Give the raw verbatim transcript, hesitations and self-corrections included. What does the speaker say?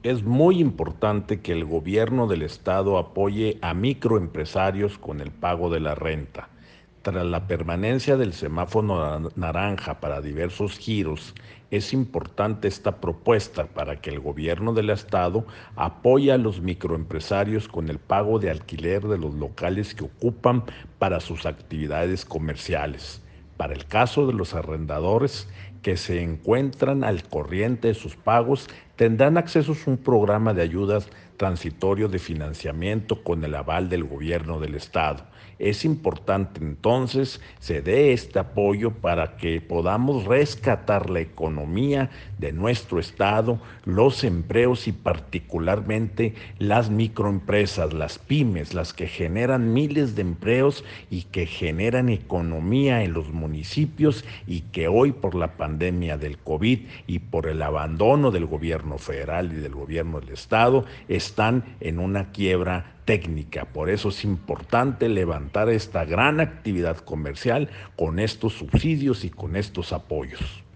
Es muy importante que el gobierno del estado apoye a microempresarios con el pago de la renta. Tras la permanencia del semáforo na- naranja para diversos giros, es importante esta propuesta para que el gobierno del estado apoye a los microempresarios con el pago de alquiler de los locales que ocupan para sus actividades comerciales. Para el caso de los arrendadores que se encuentran al corriente de sus pagos, tendrán acceso a un programa de ayudas transitorio de financiamiento con el aval del gobierno del estado. Es importante entonces se dé este apoyo para que podamos rescatar la economía de nuestro estado, los empleos y particularmente las microempresas, las pymes, las que generan miles de empleos y que generan economía en los municipios y que hoy por la pandemia del COVID y por el abandono del gobierno federal y del gobierno del estado están en una quiebra técnica. Por eso es importante levantar esta gran actividad comercial con estos subsidios y con estos apoyos.